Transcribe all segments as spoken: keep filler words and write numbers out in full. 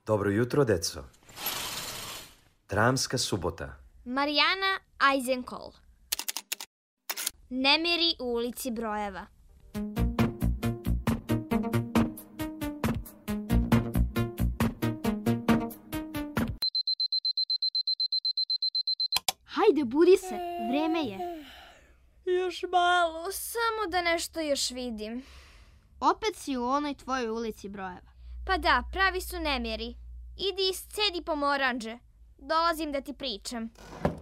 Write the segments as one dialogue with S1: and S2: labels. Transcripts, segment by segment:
S1: Dobro jutro, deco. Dramska subota.
S2: Marijana Eisenkol. Nemiri u ulici Brojeva.
S3: Hajde, budi se, vreme je.
S2: Još malo, samo da nešto još vidim.
S3: Opet si u onoj tvojoj ulici Brojeva.
S2: Pa da, pravi su nemiri. Idi iscedi pomoranđe. Dolazim da ti pričam.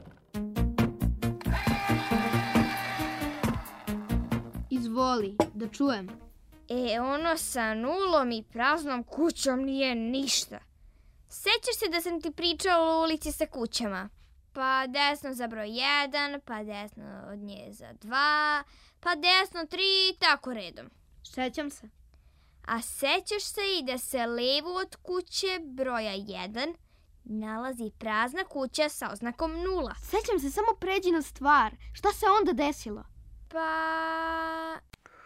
S3: Izvoli, da čujem.
S2: E, ono sa nulom i praznom kućom nije ništa. Sećaš se da sam ti pričala o ulici sa kućama? Pa desno za broj jedan, pa desno od nje za dva, pa desno tri, tako redom.
S3: Sećam se.
S2: A sećaš se i da se levo od kuće broja jedan nalazi prazna kuća sa oznakom nula.
S3: Sećam se, samo pređi na stvar. Šta se onda desilo?
S2: Pa...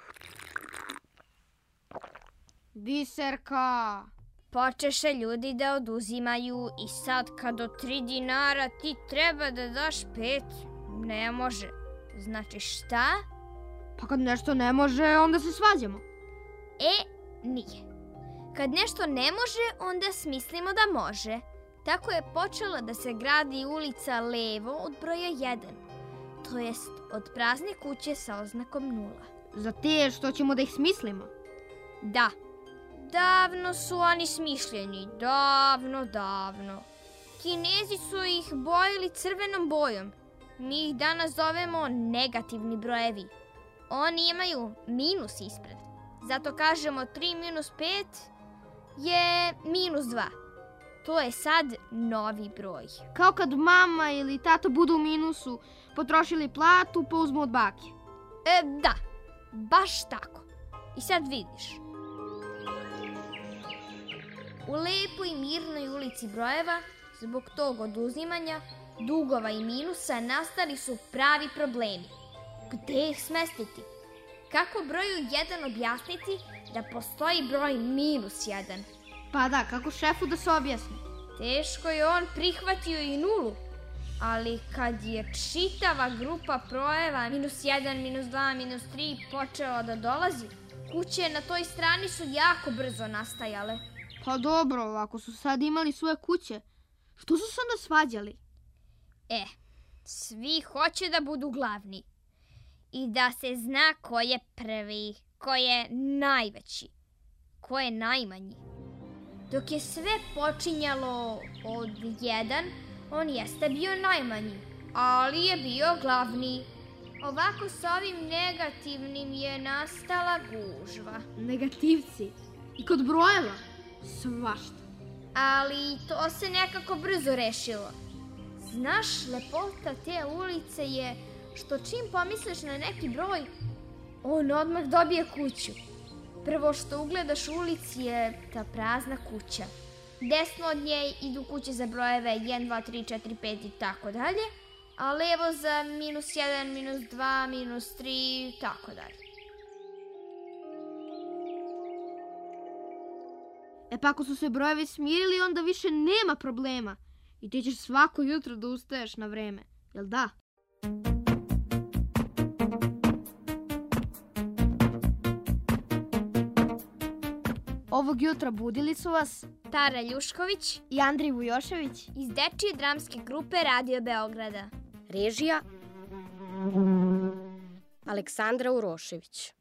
S3: Biserka.
S2: Počeše ljudi da oduzimaju i sad kad od tri dinara ti treba da daš pet, ne može. Znači šta?
S3: Pa kad nešto ne može, onda se svađamo.
S2: E, nije. Kad nešto ne može, onda smislimo da može. Tako je počela da se gradi ulica levo od broja jedan. To jest od prazne kuće sa oznakom nula.
S3: Za te što ćemo da ih smislimo?
S2: Da. Davno su oni smišljeni, davno, davno. Kinezi su ih bojili crvenom bojom. Mi ih danas zovemo negativni brojevi. Oni imaju minus ispred. Zato kažemo tri minus pet je minus dva. To je sad novi broj.
S3: Kao kad mama ili tata budu u minusu, potrošili platu, pa uzmu od bake.
S2: E, da, baš tako. I sad vidiš. U lepoj i mirnoj ulici Brojeva, zbog tog oduzimanja, dugova i minusa, nastali su pravi problemi. Gde ih smestiti? Kako broju jedan objasniti da postoji broj minus jedan?
S3: Pa da, kako šefu da se objasni?
S2: Teško je on prihvatio i nulu, ali kad je čitava grupa brojeva minus jedan, minus dva, minus tri počela da dolazi, kuće na toj strani su jako brzo nastajale.
S3: Pa dobro, ako su sad imali svoje kuće, što su se onda svađali?
S2: E, svi hoće da budu glavni i da se zna ko je prvi, ko je najveći, ko je najmanji. Dok je sve počinjalo od jedan, on jeste bio najmanji, ali je bio glavni. Ovako s ovim negativnim je nastala gužva.
S3: Negativci? I kod Brojeva? Svašta.
S2: Ali to se nekako brzo rešilo. Znaš, lepota te ulice je što čim pomisliš na neki broj, on odmah dobije kuću. Prvo što ugledaš u ulici je ta prazna kuća. Desno od nje idu kuće za brojeve jedan, dva, tri, četiri, pet i tako dalje, a levo za minus jedan, minus dva, minus tri i tako dalje.
S3: E pa ako su se brojevi smirili, onda više nema problema. I ti ćeš svako jutro da ustaješ na vreme, jel da? Ovog jutra budili su vas
S2: Tara Ljušković
S3: i Andrej Vujošević
S2: iz dečije dramske grupe Radio Beograda.
S4: Režija Aleksandra Urošević.